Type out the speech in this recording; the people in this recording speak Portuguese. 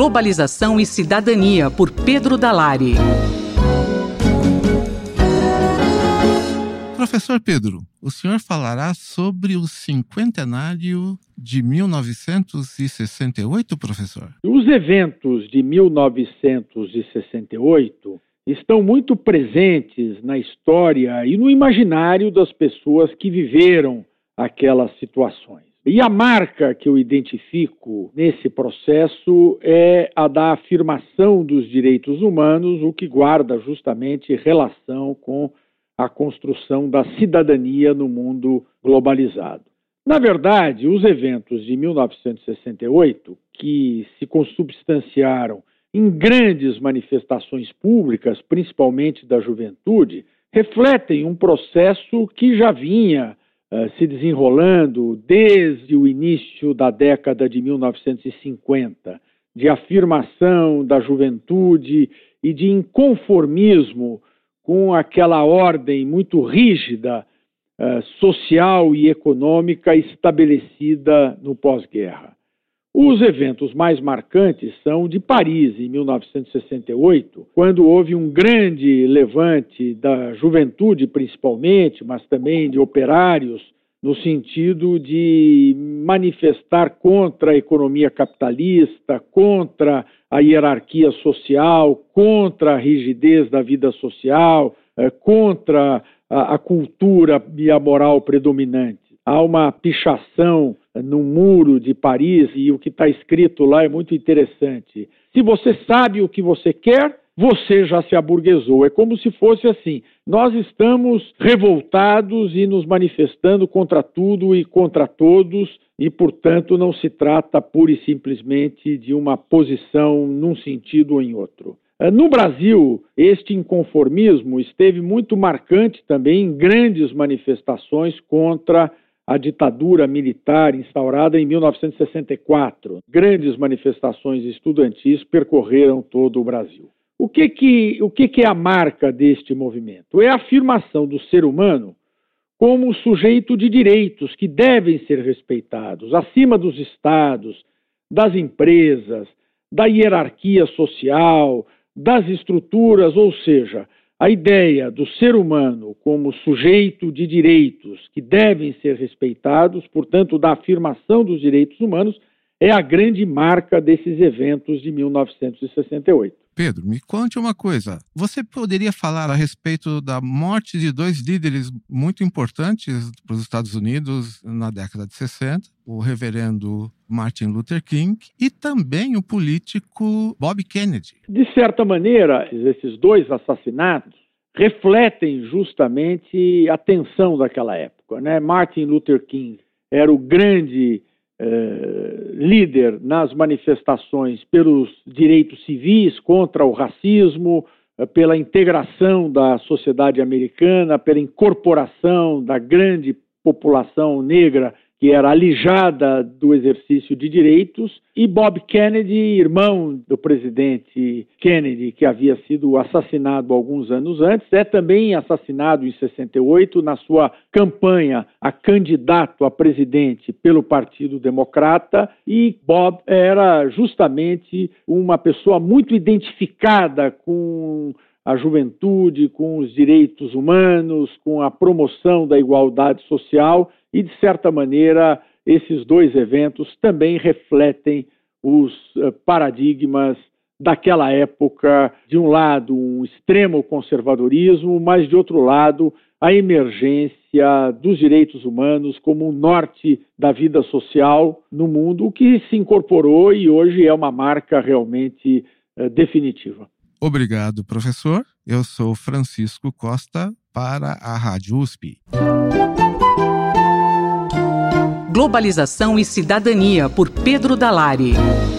Globalização e Cidadania, por Pedro Dalari. Professor Pedro, o senhor falará sobre o cinquentenário de 1968, professor? Os eventos de 1968 estão muito presentes na história e no imaginário das pessoas que viveram aquelas situações. E a marca que eu identifico nesse processo é a da afirmação dos direitos humanos, o que guarda justamente relação com a construção da cidadania no mundo globalizado. Na verdade, os eventos de 1968, que se consubstanciaram em grandes manifestações públicas, principalmente da juventude, refletem um processo que já vinha se desenrolando desde o início da década de 1950, de afirmação da juventude e de inconformismo com aquela ordem muito rígida, social e econômica estabelecida no pós-guerra. Os eventos mais marcantes são de Paris, em 1968, quando houve um grande levante da juventude, principalmente, mas também de operários, no sentido de manifestar contra a economia capitalista, contra a hierarquia social, contra a rigidez da vida social, contra a cultura e a moral predominante. Há uma pichação no muro de Paris e o que está escrito lá é muito interessante. Se você sabe o que você quer, você já se aburguesou. É como se fosse assim: nós estamos revoltados e nos manifestando contra tudo e contra todos e, portanto, não se trata pura e simplesmente de uma posição num sentido ou em outro. No Brasil, este inconformismo esteve muito marcante também em grandes manifestações contra a ditadura militar instaurada em 1964. Grandes manifestações estudantis percorreram todo o Brasil. O que é a marca deste movimento? É a afirmação do ser humano como sujeito de direitos que devem ser respeitados, acima dos estados, das empresas, da hierarquia social, das estruturas, ou seja, a ideia do ser humano como sujeito de direitos que devem ser respeitados, portanto, da afirmação dos direitos humanos, é a grande marca desses eventos de 1968. Pedro, me conte uma coisa. Você poderia falar a respeito da morte de dois líderes muito importantes para os Estados Unidos na década de 60, o reverendo Martin Luther King e também o político Bob Kennedy? De certa maneira, esses dois assassinatos refletem justamente a tensão daquela época, né? Martin Luther King era o grande líder nas manifestações pelos direitos civis, contra o racismo, pela integração da sociedade americana, pela incorporação da grande população negra que era alijada do exercício de direitos, e Bob Kennedy, irmão do presidente Kennedy, que havia sido assassinado alguns anos antes, é também assassinado em 68 na sua campanha a candidato a presidente pelo Partido Democrata, e Bob era justamente uma pessoa muito identificada com a juventude, com os direitos humanos, com a promoção da igualdade social e, de certa maneira, esses dois eventos também refletem os paradigmas daquela época. De um lado, um extremo conservadorismo, mas, de outro lado, a emergência dos direitos humanos como um norte da vida social no mundo, o que se incorporou e hoje é uma marca realmente definitiva. Obrigado, professor. Eu sou Francisco Costa para a Rádio USP. Globalização e Cidadania, por Pedro Dalari.